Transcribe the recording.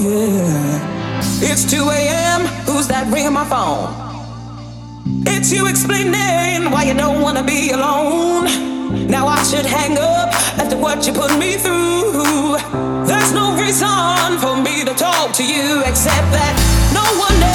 yeah. It's 2 a.m. Who's that ringing my phone? It's you explaining why you don't wanna be alone. Now I should hang up after what you put me through. There's no reason for me to talk to you except that no one else